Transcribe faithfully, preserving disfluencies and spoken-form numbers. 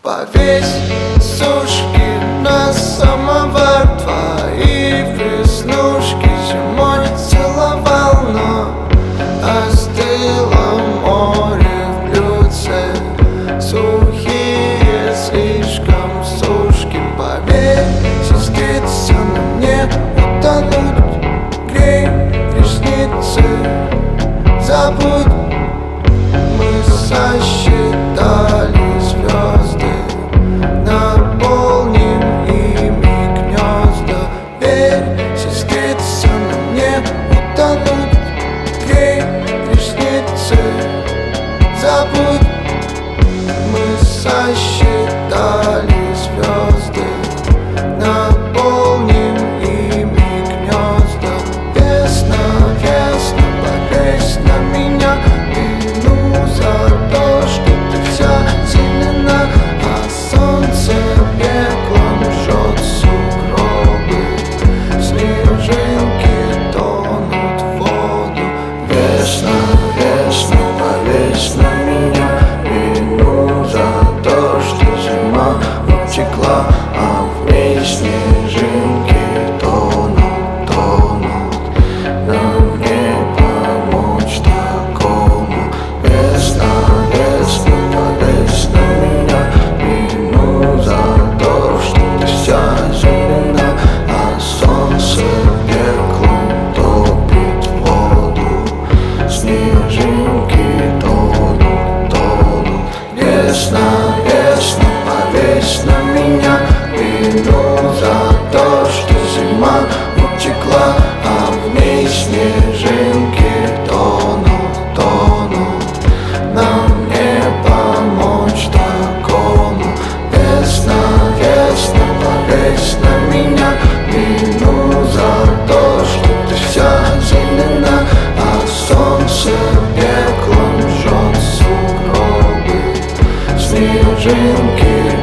Повесь сушки на самовар, твои веснушки зимой целовал, но остыло море в блюдце, сухие слишком сушки. Поверь, сестрица, на мне утонуть, грей ресницы, забудь. Мы сосчитали звезды, наполним ими гнезда. Верь, сестрица, на мне утонуть, грей ресницы, забудь. Мы сосчитали звезды, наполним ими гнезда. Весна, весна, повесь на меня вину за то, что ты вся зелена, а солнце пеклом жжет сугробы, снежинки тонут в воду. Весна, весна, повесь на меня вину за то, что зима утекла, а в ней снежинки тонут, тонут. Нам не помочь такому. Весна, весна, повесь на меня вину за то, что ты вся зелена, а солнце пеклом топит воду, снежинки тонут, тонут. Весна, весна, повесь на меня вину за то, что зима утекла, а в ней снежинки тонут, тонут. Нам не помочь такому. Весна, весна, повесь на меня вину за то, что ты вся зелена, а солнце пеклом жжет сугробы, снежинки